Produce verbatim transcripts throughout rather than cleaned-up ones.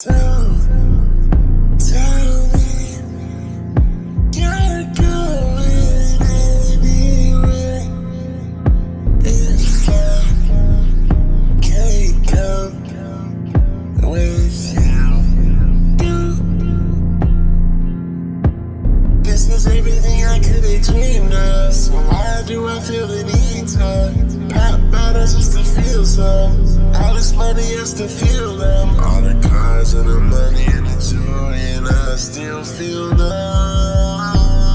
Tell, tell me you're going anywhere if I can't come with you. This is everything I could have dreamed of. So why do I feel the need to pop bottles just to feel some? All this money just to feel them. All the cars and the money and the jewelry, and I still feel numb.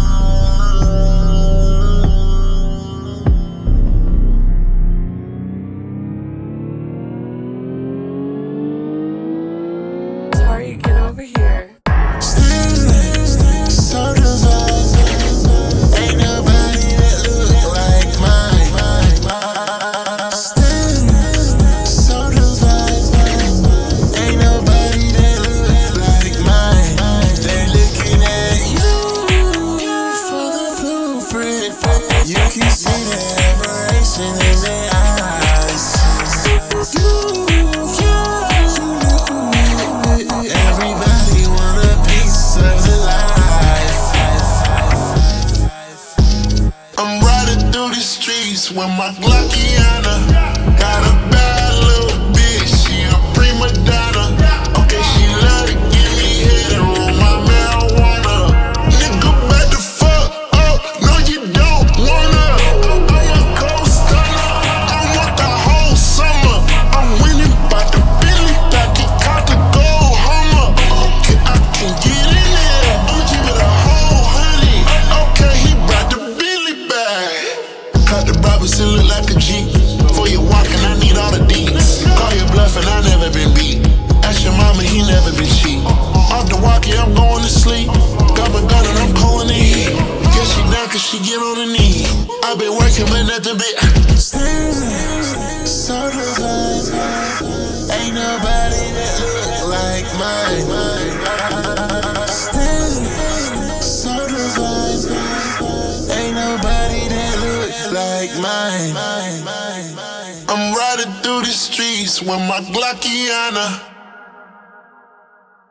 Sorry, get over here. Still so divided. Ain't nobody that look like mine. Still so divided. Ain't nobody that look like mine. They looking at you for the blueprint. You can see the aberration in their eyes. You, you, everybody want a piece of the life. I'm riding through the streets with my Glockiana. Got a bad little bitch, she a prima donna. Okay, she love to give me head and roll my marijuana. Nigga, back the fuck up, no you don't wanna. I'm a cold stunner, I want the whole summer. I'm winning by the Billy, got the caught the gold Hummer. Okay, I can get in there, I'ma keep it a whole honey. Okay, he brought the Billy back. Cut the Robinson, look like a G. Before you walking, I need all the deeds. Call your bluff and I never been beat. Ask your mama, he never been cheat. Off the walkie, I'm going to sleep. Got my gun and I'm calling the heat. Guess she down cause she get on her knee. I've been working but nothing but still so divided. Ain't nobody that look like mine. Still so divided. Ain't nobody that look like mine. I'm riding through the streets with my Glockiana.